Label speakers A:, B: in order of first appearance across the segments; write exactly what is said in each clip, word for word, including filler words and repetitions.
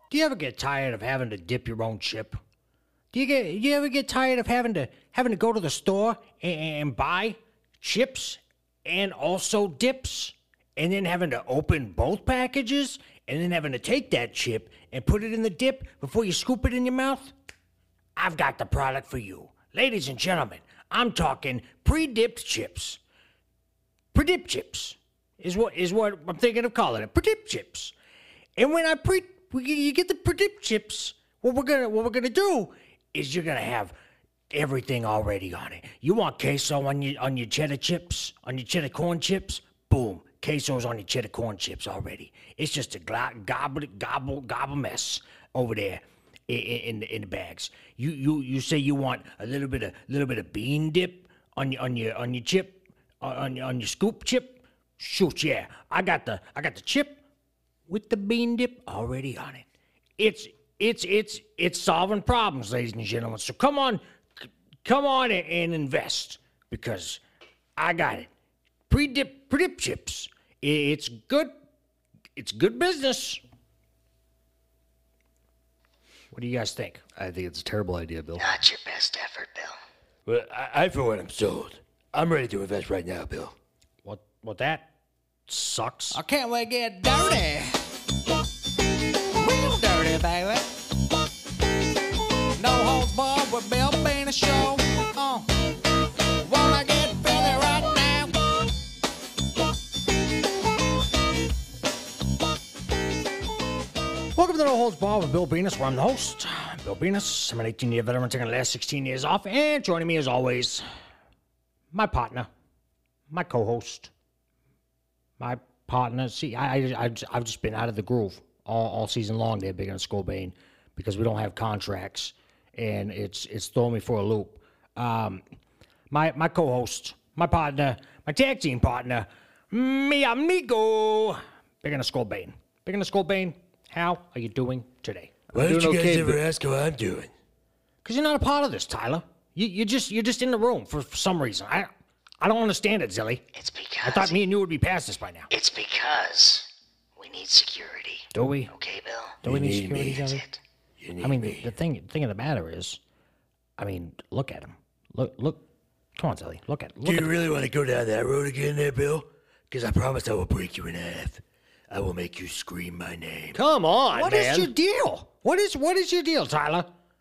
A: Do you ever get tired of having to dip your own chip? Do you get? Do you ever get tired of having to having to go to the store and, and buy chips and also dips, and then having to open both packages, and then having to take that chip and put it in the dip before you scoop it in your mouth? I've got the product for you, ladies and gentlemen. I'm talking pre-dipped chips. Pre-dipped chips is what is what I'm thinking of calling it. Pre-dipped chips. And when I pre, you get the pre-dipped chips, what we're gonna what we're gonna do is you're gonna have everything already on it. You want queso on your on your cheddar chips, on your cheddar corn chips? Boom, queso's on your cheddar corn chips already. It's just a gla- gobble gobble gobble mess over there in, in the in the bags. You you you say you want a little bit of little bit of bean dip on your on your on your chip on your on your scoop chip. Shoot, yeah, I got the I got the chip with the bean dip already on it. It's it's it's it's solving problems, ladies and gentlemen. So come on, come on and, and invest, because I got it. Pre-dip, pre-dip chips. It's good. It's good business. What do you guys think?
B: I think it's a terrible idea, Bill.
C: Not your best effort, Bill.
D: Well, I, I for one, am sold. I'm ready to invest right now, Bill.
A: What? What that sucks.
E: I can't wait to get dirty. Real dirty, baby. No holds barred with Bill Bean a show. Uh, wanna get filthy right now.
A: Welcome to No Holds Barred with Bill Venus, where I'm the host. Bill Venus. I'm an eighteen-year veteran taking the last sixteen years off, and joining me as always, my partner, my co-host, my partner. See, I, I, I, I've just been out of the groove all, all season long there, Big and Scobain, because we don't have contracts, and it's it's throwing me for a loop. Um, my my co-host, my partner, my tag team partner, mi amigo, Big and Scobain. Big and Scobain, how are you doing today?
D: Why don't you guys
B: okay,
D: ever
B: but-
D: ask how I'm doing?
A: Because you're not a part of this, Tyler. You you just you're just in the room for, for some reason. I I don't understand it, Zilly.
C: It's because
A: I thought me and you would be past this by now.
C: it's because we need security.
A: Do we?
C: Okay, Bill?
A: Do we need
D: need
A: security,
D: me.
C: That's
A: Zilly?
C: it.
D: You need
A: I mean,
D: me.
A: the thing thing of the matter is, I mean, look at him. Look look. Come on, Zilly. Look at look
D: Do you
A: at.
D: really want to go down that road again there, Bill? Because I promise I will break you in half. I will make you scream my name.
B: Come on,
A: What
B: man.
A: is your deal? What is what is your deal, Tyler?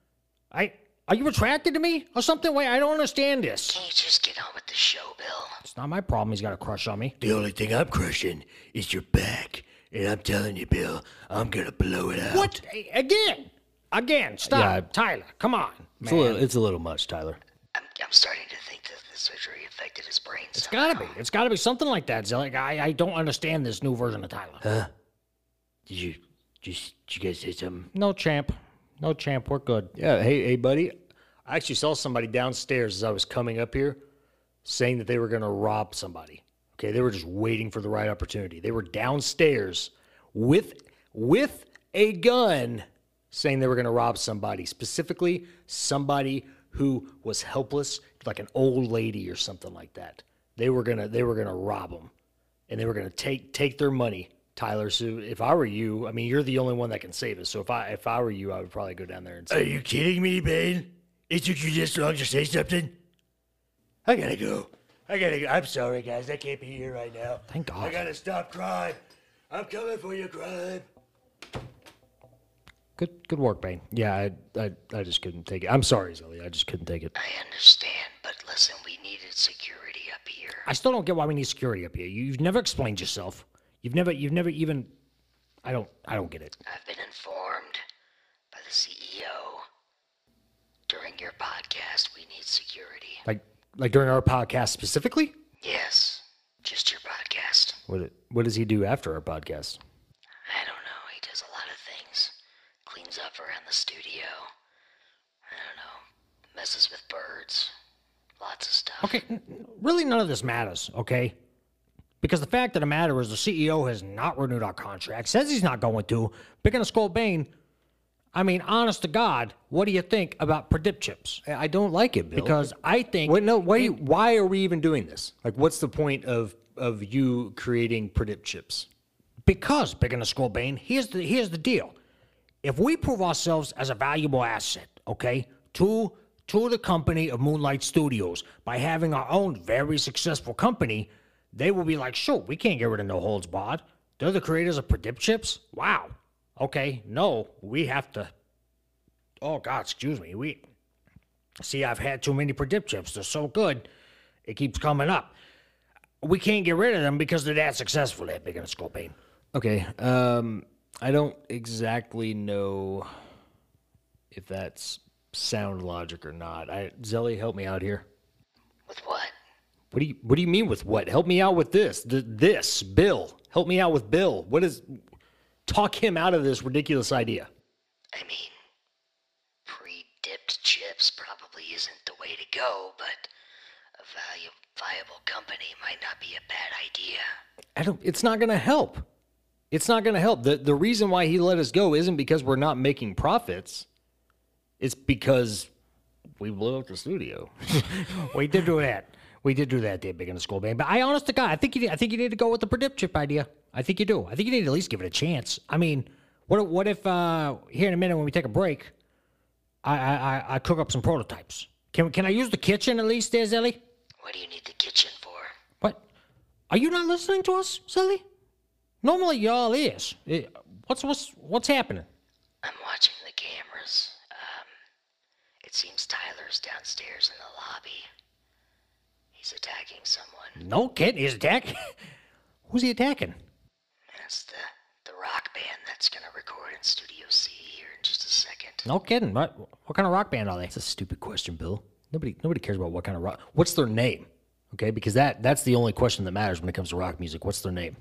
A: I are you attracted to me or something? Wait, I don't understand this.
C: Can you just get on with the show, Bill?
A: It's not my problem. He's got a crush on me.
D: The only thing I'm crushing is your back. And I'm telling you, Bill, I'm going to blow it out.
A: What again? Again? Stop,
B: Yeah.
A: Tyler. Come on,
B: It's,
A: man.
B: a little, it's a little much, Tyler.
C: I'm, I'm starting to think that the surgery affected his brain.
A: It's gotta be. It's gotta be something like that, Zilly. I, I don't understand this new version of Tyler.
D: Did you, just, did you guys say something?
A: No, champ. No, champ. We're good.
B: Yeah, hey, hey, buddy. I actually saw somebody downstairs as I was coming up here saying that they were going to rob somebody. Okay, they were just waiting for the right opportunity. They were downstairs with with a gun saying they were going to rob somebody, specifically somebody who was helpless, like an old lady or something like that. They were going to they were going to rob them, and they were going to take take their money. Tyler, so if I were you, I mean, you're the only one that can save us. So if I if I were you, I would probably go down there and
D: Are
B: save
D: you kidding me, Bane? It took you this long to say something? I gotta go. I gotta go. I'm sorry, guys. I can't be here right now.
A: Thank God.
D: I gotta stop crime. I'm coming for you, crime.
A: Good good work, Bane.
B: Yeah, I, I I just couldn't take it. I'm sorry, Zelly. I just couldn't take it.
C: I understand, but listen, we needed security up here.
A: I still don't get why we need security up here. You- You've never explained yourself. You've never you've never even. I don't I don't get it.
C: I've been informed by the C E O. During your podcast, we need security.
B: Like like during our podcast specifically.
C: Yes, just your podcast.
B: What what does he do after our podcast?
C: I don't know. He does a lot of things. Cleans up around the studio. I don't know. Messes with birds. Lots of stuff.
A: Okay, n- n- really none of this matters, okay? Because the fact of the matter is the C E O has not renewed our contract, says he's not going to. Picking a skull Bane, I mean, honest to God, what do you think about Predip chips?
B: I I don't like it, Bill.
A: Because I think...
B: Wait, no. Why? Why are we even doing this? Like, what's the point of of you creating predict chips?
A: Because, Picking a skull Bane, here's the, here's the deal. if we prove ourselves as a valuable asset, okay, to to the company of Moonlight Studios by having our own very successful company, they will be like, sure, we can't get rid of No Holds Barred. They're the creators of Predip Chips? Wow. Okay, no, we have to. Oh, God, excuse me. We see, I've had too many Predip Chips. They're so good, it keeps coming up. We can't get rid of them because they're that successful. They're big in a Scorpion.
B: Okay, um, I don't exactly know if that's sound logic or not. I, Zelly, help me out here.
C: With what?
B: What do you What do you mean with what? Help me out with this. The, this Bill. Help me out with Bill. What is? Talk him out of this ridiculous idea.
C: I mean, pre-dipped chips probably isn't the way to go, but a value, viable company might not be a bad idea.
B: I don't. It's not going to help. It's not going to help. the The reason why he let us go isn't because we're not making profits. It's because we blew up the studio.
A: We did do that. We did do that there, big in the school band. But I, honest to God, I think you, I think you need to go with the Predip Chip idea. I think you do. I think you need to at least give it a chance. I mean, what what if uh, here in a minute when we take a break, I I, I, I cook up some prototypes? Can can I use the kitchen at least, there, Zelly?
C: What do you need the kitchen for?
A: What? Are you not listening to us, Zelly? Normally y'all is. Eh, What's what's what's happening?
C: I'm watching the cameras. Um, it seems Tyler's downstairs in the lobby. He's attacking someone.
A: No kidding. He's attacking. Who's he attacking?
C: That's the, the rock band that's gonna record in Studio C here in just a second.
A: No kidding. What what kind of rock band are they?
B: That's a stupid question, Bill. Nobody nobody cares about what kind of rock. What's their name? Okay, because that that's the only question that matters when it comes to rock music. What's their name?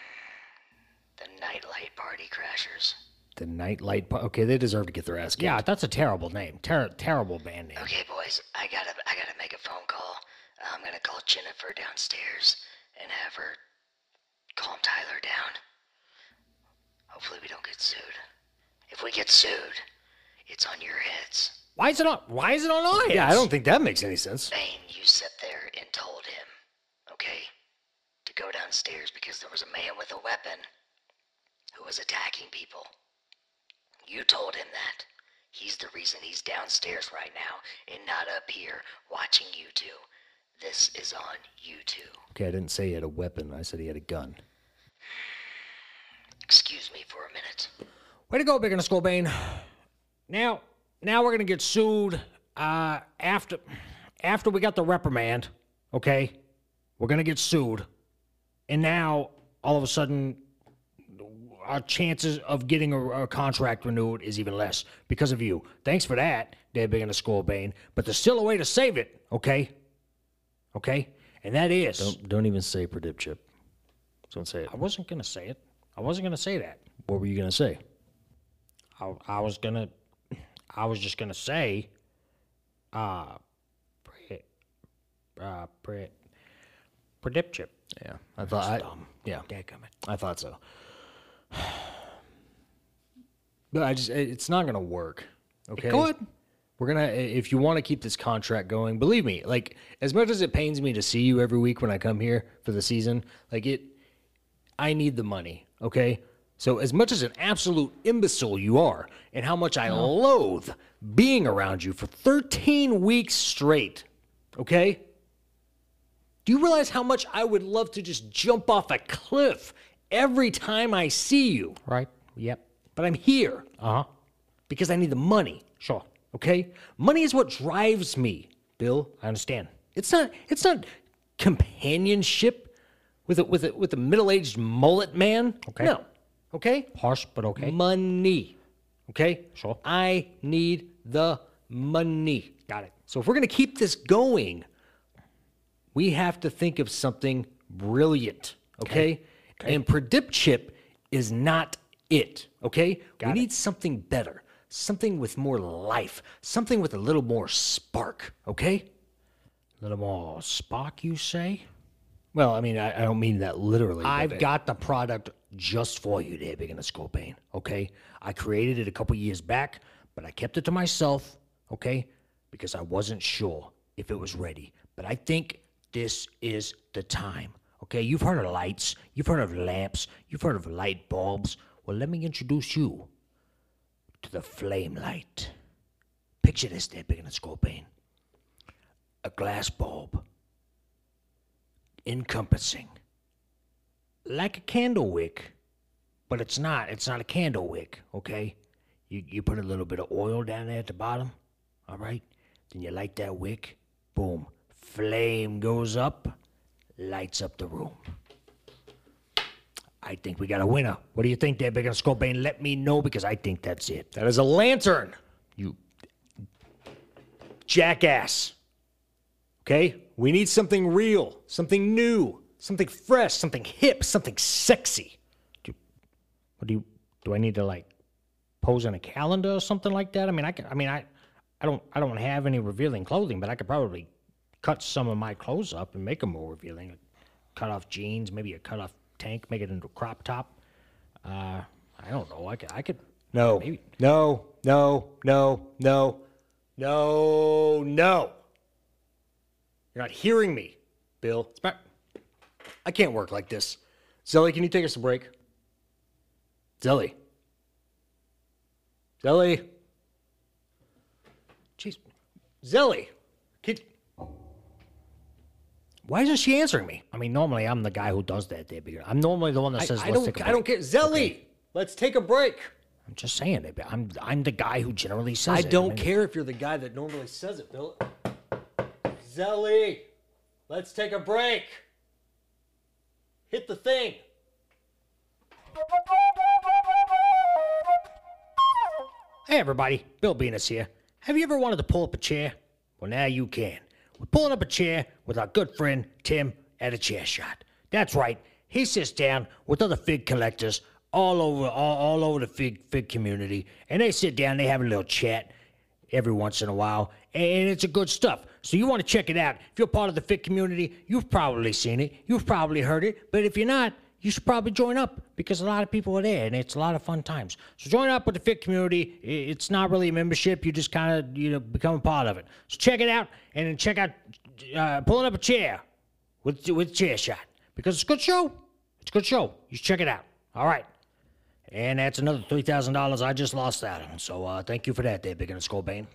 C: The Nightlight Party Crashers.
B: The Nightlight. Po- okay, they deserve to get their ass kicked.
A: Yeah, that's a terrible name. Ter- terrible band name.
C: Okay, boys, I gotta I gotta make a phone call. I'm gonna call Jennifer downstairs and have her calm Tyler down. Hopefully we don't get sued. If we get sued, it's on your heads.
A: Why is it on? Why is it on our heads?
B: Yeah, I don't think that makes any sense.
C: Bane, you sat there and told him, okay, to go downstairs because there was a man with a weapon who was attacking people. You told him that. He's the reason he's downstairs right now and not up here watching you two. This is on you two.
B: Okay, I didn't say he had a weapon. I said he had a gun.
C: Excuse me for a minute.
A: Way to go, Big in the Skull Bane. Now, now we're gonna get sued. Uh, after, after we got the reprimand, okay, we're gonna get sued, and now all of a sudden, our chances of getting a, a contract renewed is even less because of you. Thanks for that, there, Big in the Skull Bane. But there's still a way to save it, okay? Okay, and that is.
B: Don't don't even say Predip Chip. Don't say it.
A: I wasn't gonna say it. I wasn't gonna say that.
B: What were you gonna say?
A: I, I was gonna, I was just gonna say, uh, pre, uh, pre, Predip Chip.
B: Yeah, I thought. I,
A: dumb.
B: Yeah,
A: Dadgummit.
B: I thought so. But I just, it's not gonna work. Okay.
A: Good.
B: We're gonna, if you want to keep this contract going, believe me, like, as much as it pains me to see you every week when I come here for the season, like, it, I need the money, okay? So as much as an absolute imbecile you are, and how much I loathe being around you for thirteen weeks straight, okay? Do you realize how much I would love to just jump off a cliff every time I see you?
A: Right. Yep.
B: But I'm here
A: Uh huh.
B: because I need the money.
A: Sure.
B: Okay? Money is what drives me, Bill.
A: I understand.
B: It's not it's not companionship with a with a with a middle-aged mullet man.
A: Okay.
B: No. Okay?
A: Harsh, but okay.
B: Money. Okay?
A: Sure.
B: I need the money.
A: Got it.
B: So if we're gonna keep this going, we have to think of something brilliant. Okay?
A: Okay.
B: And Predip Chip is not it. Okay?
A: Got
B: we
A: it.
B: need something better. Something with more life. Something with a little more spark. Okay?
A: A little more spark, you say?
B: Well, I mean, I, I don't mean that literally. but
A: I've
B: it-
A: got the product just for you there, Big in the Skull Bane, okay? I created it a couple years back, but I kept it to myself, okay? Because I wasn't sure if it was ready. But I think this is the time, okay? You've heard of lights. You've heard of lamps. You've heard of light bulbs. Well, let me introduce you to the flame light. Picture this there, Big and Scorpion. A glass bulb. Encompassing. Like a candle wick. But it's not. It's not a candle wick, okay? You, you put a little bit of oil down there at the bottom, all right? Then you light that wick. Boom. Flame goes up. Lights up the room. I think we got a winner. What do you think there, Big and Scorpion? Let me know because I think that's it.
B: That is a lantern,
A: You
B: jackass. Okay? We need something real, something new, something fresh, something hip, something sexy.
A: What do you do? I need to like pose in a calendar or something like that? I mean, I can. I mean, I, I don't. I don't have any revealing clothing, but I could probably cut some of my clothes up and make them more revealing. Cut off jeans, maybe a cut off tank, make it into a crop top. Uh, I don't know. I could. I could.
B: No,
A: Maybe.
B: no, no, no, no, no, no. You're not hearing me, Bill. It's my- I can't work like this. Zelly, can you take us a break? Zelly. Zelly. Jeez. Zelly. Can...
A: Why isn't she answering me? I mean, normally I'm the guy who does that. There, Big. I'm normally the one that
B: I,
A: says,
B: I
A: "Let's
B: don't.
A: take a
B: I don't
A: break."
B: care. Zelly. Let's take a break.
A: I'm just saying it. I'm. I'm the guy who generally says
B: I
A: it.
B: don't
A: mean,
B: care if you're the guy that normally says it, Bill. Zelly, let's take a break. Hit the thing.
A: Hey, everybody. Bill Venus here. Have you ever wanted to pull up a chair? Well, now you can. We're pulling up a chair with our good friend Tim at a chair shot. That's right. He sits down with other fig collectors all over all, all over the fig fig community, and they sit down. They have a little chat every once in a while, and it's a good stuff. So you want to check it out. If you're part of the fig community, you've probably seen it. You've probably heard it. But if you're not, you should probably join up because a lot of people are there, and it's a lot of fun times. So join up with the Fit community. I- It's not really a membership. You just kind of, you know, become a part of it. So check it out, and then check out uh, Pulling Up a Chair with with Chair Shot because it's a good show. It's a good show. You should check it out. All right. And that's another three thousand dollars I just lost out on. So uh, thank you for that there, Big and Scorpion.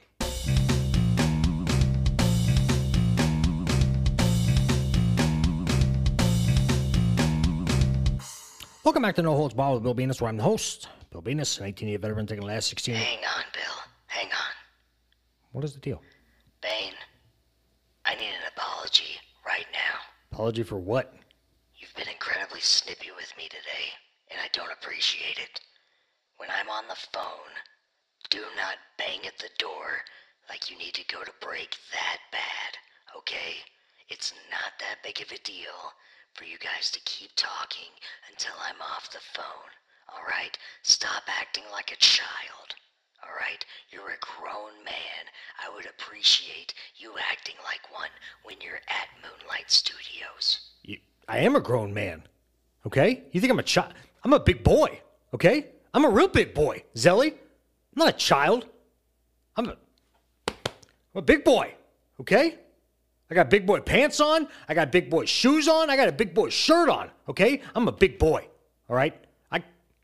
A: Welcome back to No Holds Barred with Bill Venus, where I'm the host. Bill Venus, an eighteen-year veteran taking the last sixteen.
C: Hang on, Bill. Hang on.
A: What is the deal?
C: Bane, I need an apology right now.
B: Apology for what?
C: You've been incredibly snippy with me today, and I don't appreciate it. When I'm on the phone, do not bang at the door like you need to go to break that bad, okay? It's not that big of a deal for you guys to keep talking until I'm off the phone, alright? Stop acting like a child, alright? You're a grown man. I would appreciate you acting like one when you're at Moonlight Studios.
B: You, I am a grown man. Okay? You think I'm a child? I'm a big boy. Okay? I'm a real big boy. Zelly? I'm not a child. I'm a, I'm a big boy. Okay? I got big boy pants on. I got big boy shoes on. I got a big boy shirt on. Okay? I'm a big boy. All right? I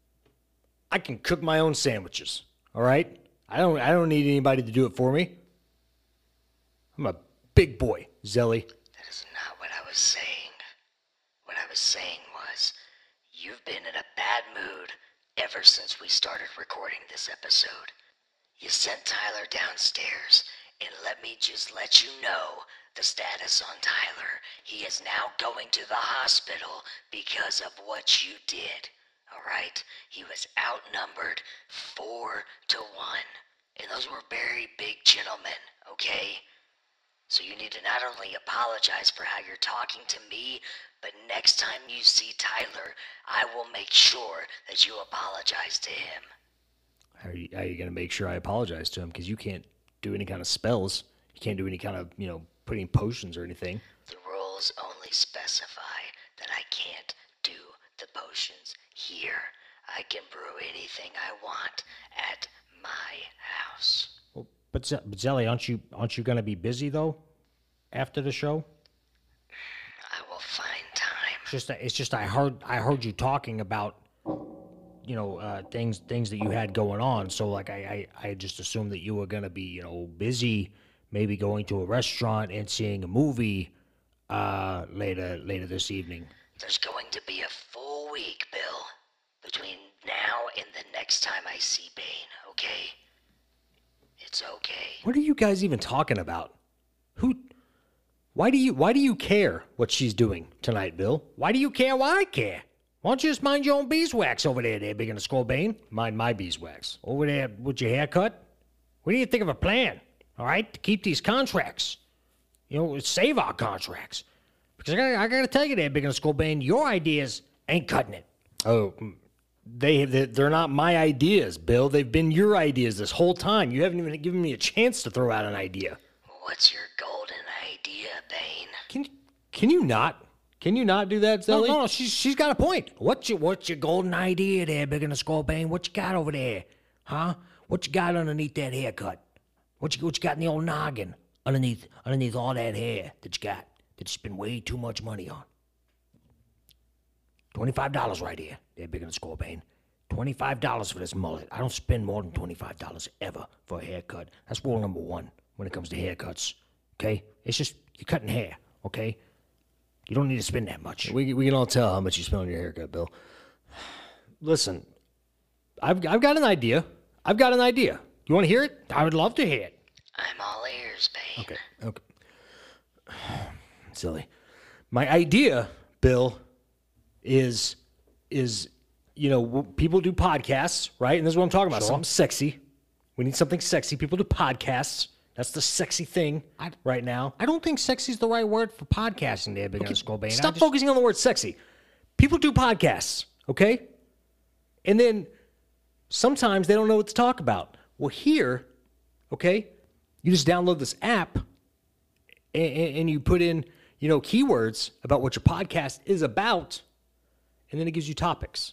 B: I can cook my own sandwiches. All right? I don't I don't need anybody to do it for me. I'm a big boy, Zelly.
C: That is not what I was saying. What I was saying was, you've been in a bad mood ever since we started recording this episode. You sent Tyler downstairs, and let me just let you know the status on Tyler. He is now going to the hospital because of what you did. Alright? He was outnumbered four to one. And those were very big gentlemen, okay? So you need to not only apologize for how you're talking to me, but next time you see Tyler, I will make sure that you apologize to him.
B: How are you, how are you going to make sure I apologize to him? Because you can't do any kind of spells. You can't do any kind of, you know, putting potions or anything.
C: The rules only specify that I can't do the potions here. I can brew anything I want at my house.
A: Well, but, Z- but Zelly, aren't you aren't you going to be busy though after the show?
C: I will find time.
A: It's just that- it's just I heard I heard you talking about you know, uh, things things that you had going on. So like I, I, I just assumed that you were gonna be, you know, busy, maybe going to a restaurant and seeing a movie uh, later later this evening.
C: There's going to be a full week, Bill, between now and the next time I see Bane, okay? It's okay.
B: What are you guys even talking about? Who? Why do you Why do you care what she's doing tonight, Bill?
A: Why do you care why I care? Why don't you just mind your own beeswax over there, there, big in the skull, Bane?
B: Mind my beeswax.
A: Over there with your haircut? We need to think of a plan, all right, to keep these contracts. You know, save our contracts. Because I gotta, I gotta tell you there, big in the skull, Bane, your ideas ain't cutting it.
B: Oh, they they're not my ideas, Bill. They've been your ideas this whole time. You haven't even given me a chance to throw out an idea.
C: What's your golden idea, Bane?
B: Can Can you not? Can you not do that,
A: No,
B: Zelly?
A: no, no, she's, she's got a point. What's your, what's your golden idea there, big in the skull, Bane? What you got over there? Huh? What you got underneath that haircut? What you, what you got in the old noggin? Underneath, underneath all that hair that you got, that you spend way too much money on. twenty-five dollars right here, there, big in the skull, Bane. twenty-five dollars for this mullet. I don't spend more than twenty-five dollars ever for a haircut. That's rule number one when it comes to haircuts, okay? It's just, you're cutting hair, okay? You don't need to spend that much.
B: We we can all tell how much you spend on your haircut, Bill. Listen, I've I've got an idea. I've got an idea. You want to hear it?
A: I would love to hear it.
C: I'm all ears, Bane.
B: Okay. Okay. Silly. My idea, Bill, is is you know w- people do podcasts, right? And this is what I'm talking about.
A: Sure.
B: Something sexy. We need something sexy. People do podcasts. That's the sexy thing
A: I-
B: right now.
A: I don't think sexy's the right word for podcasting there, big in the skull, Bane. I
B: Stop
A: just-
B: focusing on the word sexy. People do podcasts, okay? And then sometimes they don't know what to talk about. Well, here, okay, you just download this app and, and you put in, you know, keywords about what your podcast is about, and then it gives you topics.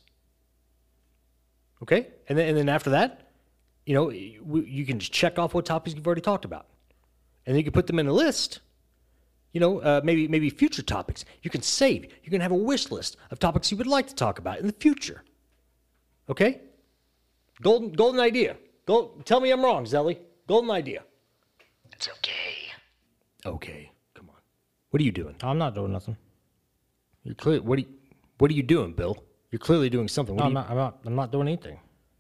B: Okay? And then, and then after that, you know, you, you can just check off what topics you've already talked about. And then you can put them in a list. You know, uh, maybe maybe future topics. You can save. You can have a wish list of topics you would like to talk about in the future. Okay? Golden golden idea. Gold, tell me I'm wrong, Zelly. Golden idea.
C: It's okay.
B: Okay, come on. What are you doing?
A: I'm not doing nothing.
B: You're clear. What are you, What are you doing, Bill? You're clearly doing something. What
A: No,
B: are
A: I'm
B: you,
A: not, I'm not. I'm not doing anything.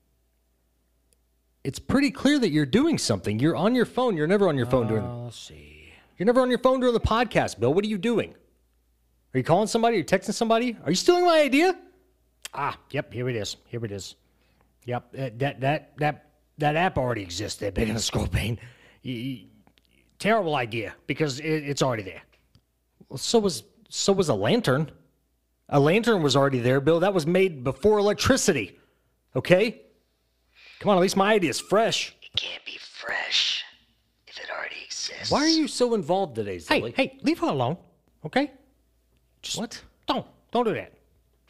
B: It's pretty clear that you're doing something. You're on your phone. You're never on your phone during.
A: Uh, let's see.
B: You're never on your phone during the podcast, Bill. What are you doing? Are you calling somebody? Are you texting somebody? Are you stealing my idea?
A: Ah, yep. Here it is. Here it is. Yep. uh, That that that that app already exists. There, big in the skull, Bane. Y- y- Terrible idea because it, it's already there.
B: Well, so was so was a lantern. A lantern was already there, Bill. That was made before electricity. Okay? Come on, at least my idea is fresh.
C: It can't be fresh if it already exists.
B: Why are you so involved today,
A: Hey,
B: Zelly?
A: hey, leave her alone, okay?
B: Just, what?
A: Don't don't do that.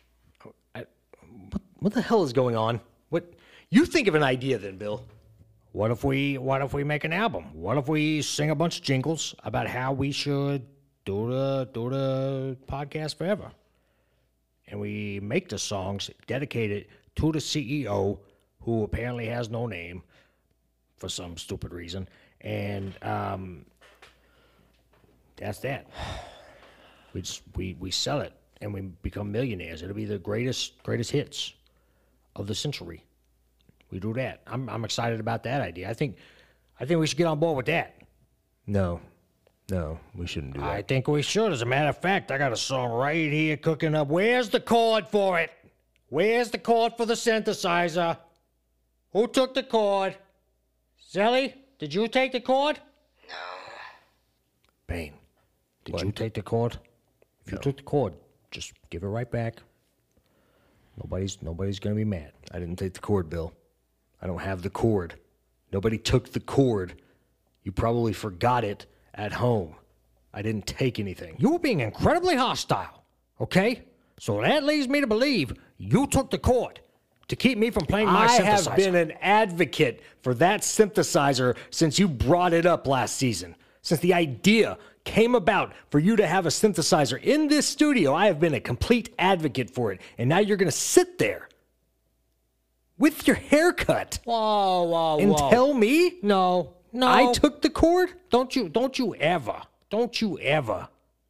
B: What? What the hell is going on? What? You think of an idea then, Bill.
A: What if we what if we make an album? What if we sing a bunch of jingles about how we should do the do the podcast forever? And we make the songs dedicated to the C E O, who apparently has no name for some stupid reason. And um, that's that. We just we, we sell it and we become millionaires. It'll be the greatest greatest hits of the century. We do that. I'm I'm excited about that idea. I think I think we should get on board with that.
B: No. No, we shouldn't do that.
A: I think we should. As a matter of fact, I got a song right here cooking up. Where's the chord for it? Where's the chord for the synthesizer? Who took the chord? Zelly, did you take the chord?
C: No.
A: Bane, did you take the chord? If you took the chord, just give it right back. Nobody's nobody's gonna be mad.
B: I didn't take the cord, Bill. I don't have the cord. Nobody took the cord. You probably forgot it at home. I didn't take anything.
A: You were being incredibly hostile, okay? So that leads me to believe you took the chord to keep me from playing my
B: I
A: synthesizer.
B: have been an advocate for that synthesizer since you brought it up last season. Since the idea came about for you to have a synthesizer in this studio, I have been a complete advocate for it. And now you're going to sit there with your haircut
A: Whoa, whoa,
B: and
A: whoa.
B: tell me
A: no, no.
B: I took the cord?
A: Don't you, don't you ever, don't you ever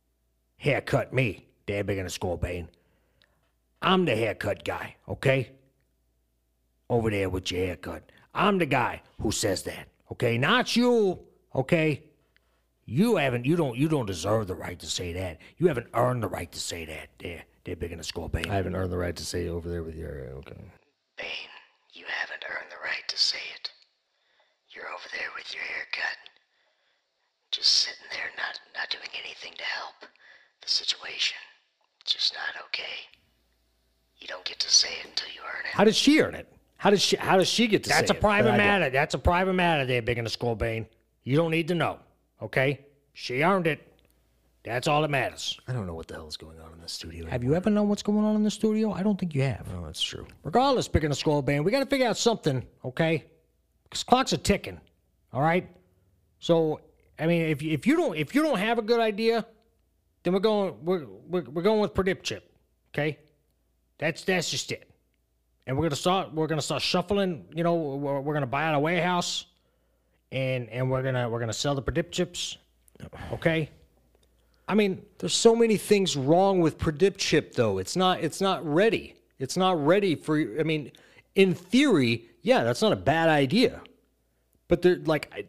A: haircut me, Dad Big and Scorbane. I'm the haircut guy, okay? Over there with your haircut. I'm the guy who says that, okay? Not you, okay? You haven't, you don't, you don't deserve the right to say that. You haven't earned the right to say that, there, Dad Big and Scorbane.
B: I haven't earned the right to say over there with your okay.
C: Bane, you haven't earned the right to say it. You're over there with your haircut. Just sitting there not, not doing anything to help the situation. It's just not okay. You don't get to say it until you earn it.
B: How did she earn it? How does she how does she get to
A: That's
B: say
A: a
B: it?
A: private
B: that I don't?
A: matter. That's a private matter there, Big and Scorbane. You don't need to know, okay? She earned it. That's all that matters.
B: I don't know what the hell is going on in the studio.
A: Have you ever known what's going on in the studio? I don't think you have.
B: Oh, that's true.
A: Regardless, Big and Scorbane, we got to figure out something, okay? Because clocks are ticking, all right? So, I mean, if you, if you don't if you don't have a good idea, then we're going we're we're, we're going with Predict Chip, okay? That's that's just it. And we're gonna start we're gonna start shuffling. You know, we're, we're gonna buy out a warehouse, and and we're gonna we're gonna sell the Predict Chips, okay? I mean,
B: There's so many things wrong with Predict Chip, though. It's not. It's not ready. It's not ready for. I mean, in theory, yeah, that's not a bad idea. But they're like, I,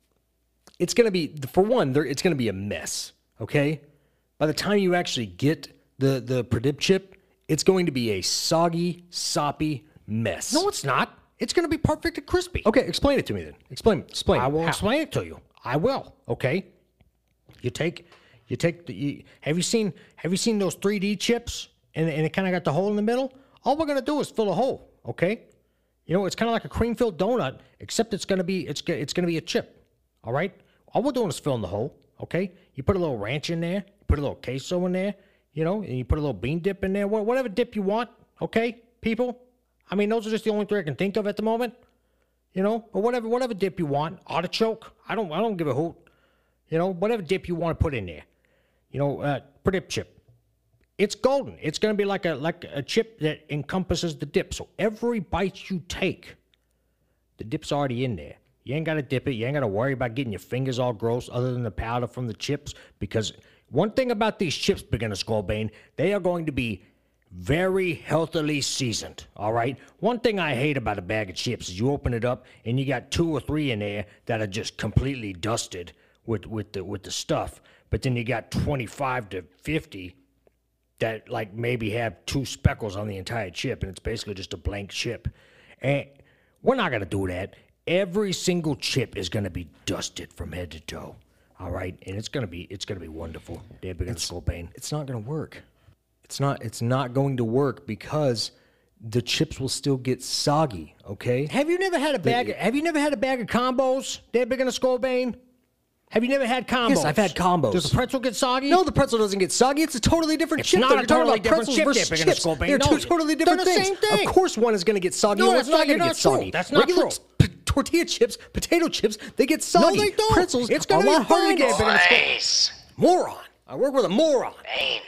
B: it's gonna be for one. There, it's gonna be a mess. Okay, by the time you actually get the the Predict Chip, it's going to be a soggy, soppy mess.
A: no, it's not. It's gonna be perfect and crispy.
B: Okay, explain it to me then. Explain. Explain.
A: I will
B: How?
A: explain it to you. I will. Okay. You take, you take the. You, have you seen? Have you seen those three D chips? And and it kind of got the hole in the middle. All we're gonna do is fill a hole. Okay. You know, it's kind of like a cream filled donut, except it's gonna be it's go- it's gonna be a chip. All right. All we're doing is filling the hole. Okay. You put a little ranch in there. You put a little queso in there. You know, and you put a little bean dip in there. wha- Whatever dip you want. Okay, people. I mean, those are just the only three I can think of at the moment. You know, or whatever whatever dip you want. Artichoke. I don't I don't give a hoot. You know, whatever dip you want to put in there. You know, uh, Predict Chip. It's golden. It's going to be like a like a chip that encompasses the dip. So every bite you take, the dip's already in there. You ain't got to dip it. You ain't got to worry about getting your fingers all gross other than the powder from the chips. Because one thing about these chips, Big and Scorbane, they are going to be very healthily seasoned, all right? One thing I hate about a bag of chips is you open it up and you got two or three in there that are just completely dusted with, with, the, with the stuff. But then you got twenty-five to fifty that like maybe have two speckles on the entire chip, and it's basically just a blank chip. And we're not gonna do that. Every single chip is gonna be dusted from head to toe. All right, and it's gonna be it's gonna be wonderful. They're big and Scorbane.
B: It's not going to work. It's not. It's not going to work because the chips will still get soggy. Okay.
A: Have you never had a bag? Of, have you never had a bag of combos? They're big and Scorbane. Have you never had combos?
B: Yes, I've had combos.
A: Does the pretzel get soggy?
B: No, the pretzel doesn't get soggy. It's a totally different
A: It's
B: chip.
A: not
B: though.
A: a
B: You're talking
A: totally
B: about
A: different
B: pretzels
A: chip,
B: versus
A: they're big and
B: chips.
A: Scorbane.
B: They're
A: No,
B: two totally
A: they're
B: different
A: the
B: things.
A: same thing.
B: Of course, one is going to get soggy.
A: No,
B: and
A: that's
B: one's
A: not-
B: not going to
A: not
B: get
A: true.
B: soggy.
A: That's not
B: Regular
A: true.
B: p- tortilla chips, potato chips, they get soggy.
A: they don't.
B: Pretzels
A: It's
B: are
A: gonna
B: a
A: be
B: lot harder to
A: fine,
B: get.
A: Big and Scorbane.
C: Boys,
B: Moron. I work with a moron.
C: Bane,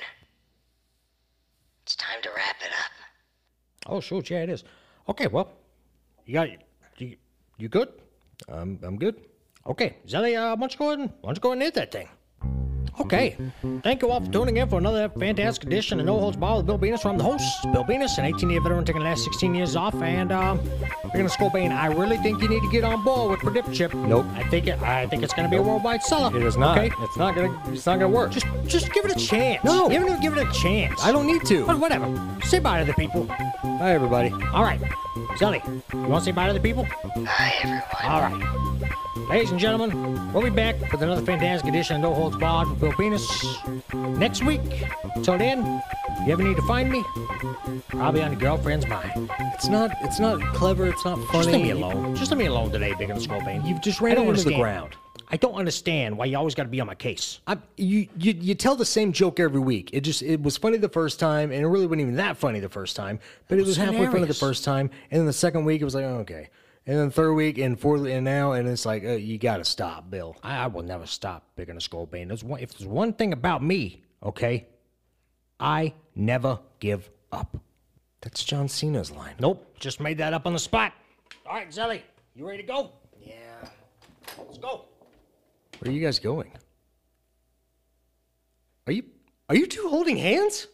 C: it's time to wrap it up.
A: Oh shoot, yeah, it is. Okay, well, you got you you good?
B: I'm I'm good.
A: Okay, Zelly, uh, why don't you go ahead and why don't you go ahead and hit that thing? Okay, thank you all for tuning in for another fantastic edition of No Holds Barred with Bill Venus. I'm the host, Bill Venus, an eighteen-year veteran taking the last sixteen years off, and um, we're gonna Scorbane. I really think you need to get on board with Predict Chip.
B: Nope.
A: I think it. I think it's gonna be a worldwide seller.
B: It is not.
A: Okay,
B: It's not gonna. It's not gonna work.
A: just just give it a chance.
B: No.
A: you haven't even given it a chance.
B: I don't need to.
A: But whatever. Say bye to the people.
B: Bye, everybody.
A: All right, Zelly, you want to say bye to the people?
C: Hi, everyone.
A: All right. Ladies and gentlemen, we'll be back with another fantastic edition of No Holds Barred with Bill Venus next week. Until then, if you ever need to find me, I'll be on your girlfriend's mind.
B: It's not. It's not clever. It's not funny.
A: Just leave me alone. Just leave me alone today, Big and Scorbane.
B: You've just
A: I
B: ran
A: don't
B: it into the
A: understand.
B: ground.
A: I don't understand why you always got to be on my case.
B: I, you, you you tell the same joke every week. It just it was funny the first time, and it really wasn't even that funny the first time. But it was,
A: was
B: halfway funny the
A: hilarious.
B: first time, and then the second week it was like, oh, okay, and then the third week and fourth and now, and it's like, uh, you got to stop, Bill.
A: I, I will never stop, Big and Scorbane. There's one, if there's one thing about me, okay, I never give up.
B: That's John Cena's line.
A: Nope, just made that up on the spot. All right, Zelly, you ready to go?
B: Yeah.
A: Let's go.
B: Where are you guys going? Are you are you two holding hands?